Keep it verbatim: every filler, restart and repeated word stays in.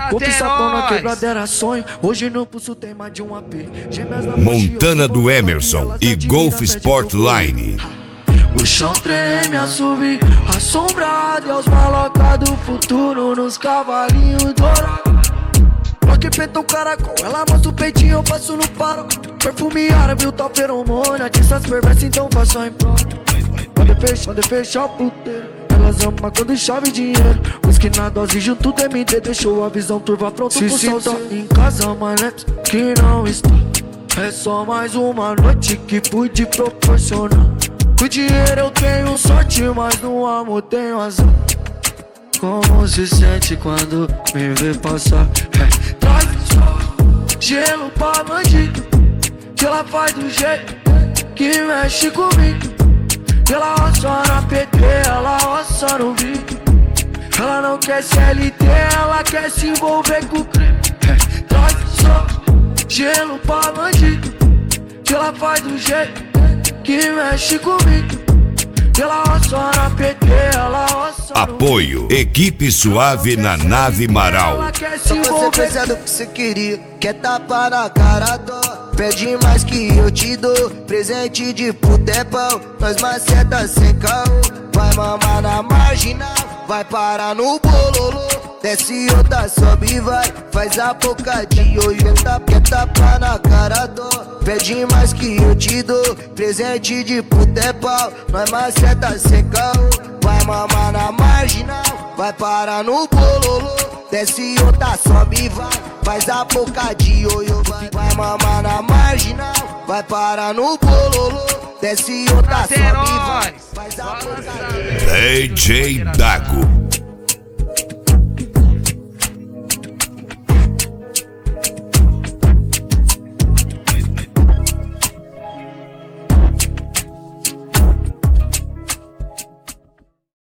Outro sapão na quebrada era sonho, hoje no pulso tem mais de um A P. Montana do Emerson e Golf Sport Line. O chão treme a subir, assombrado e aos malocas do futuro nos cavalinhos dourados. Rock peito caracol, ela mostra o peitinho, eu passo no paro. Perfume árabe, o tal feromônio, artistas perversos, então façam em prol. Pode fechar, pode fechar o puteiro. Elas amam quando chove dinheiro. Whisky na dose junto do M D, deixou a visão turva pronto pro salto. Em casa, manetes que não está. É só mais uma noite que pude proporcionar. Com dinheiro eu tenho sorte, mas no amor tenho azar. Como se sente quando me vê passar? É, traz gelo pra bandido, que ela faz do jeito que mexe comigo. Ela roça na P T, ela roça no vídeo. Ela não quer C L T, ela quer se envolver com o crime. É, traz só gelo pra bandido, que ela faz do jeito que mexe comigo. Ela roça na P T, ela roça no Apoio, equipe suave na nave Marau. Ela quer se Só você envolver. fazendo o que você queria, quer tapa na cara dó. Pede mais que eu te dou, presente de puta é pau. Nós maceta sem caô, vai mamar na marginal, vai parar no bololô. Desce outra, sobe e vai, faz a boca de ioiô. Quer tapa na cara dó, pede mais que eu te dou, presente de puta é pau. Nós maceta sem caô, vai mamar na marginal, vai parar no bololô. Desce outra, sobe e vai, faz a boca de ioiô. Vai, vai mamar na marginal, vai parar no bololô. Desce outra, sobe e vai, faz a boca de ioiô. D J Dago.